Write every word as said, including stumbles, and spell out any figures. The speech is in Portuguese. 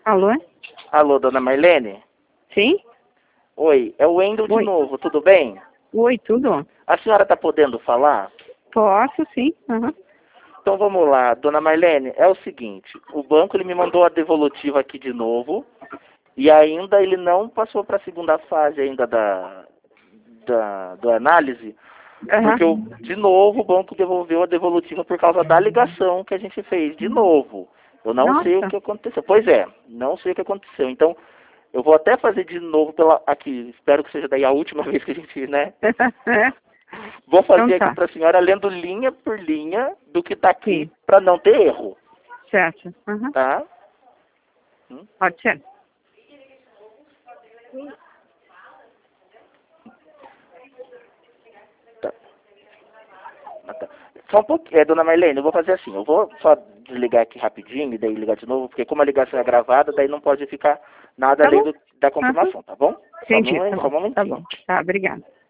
Alô? Alô, dona Marlene? Sim? Oi, é o Wendel de Oi. novo, tudo bem? Oi, tudo? A senhora está podendo falar? Posso, sim. Uhum. Então vamos lá, dona Marlene, é o seguinte, o banco ele me mandou a devolutiva aqui de novo e ainda ele não passou para a segunda fase ainda da, da, da análise, porque eu, Uhum. de novo o banco devolveu a devolutiva por causa da ligação que a gente fez, de novo. Eu não sei o Nossa. que aconteceu. Pois é, não sei o que aconteceu. Então, eu vou até fazer de novo pela aqui. Espero que seja daí a última vez que a gente, né? Vou Então fazer aqui tá. para a senhora lendo linha por linha do que está aqui Sim. para não ter erro, Certo. Uhum. tá? Hum? Pode ser. Tá. Ah, tá. Só um pouquinho, é, dona Marlene, eu vou fazer assim, eu vou só desligar aqui rapidinho e daí ligar de novo, porque como a ligação é gravada, daí não pode ficar nada Tá além bom? do, da Uhum. confirmação, tá bom? Só um, Entendi. Tá momen- só um bom. Tá momentinho. bom. Tá, obrigada.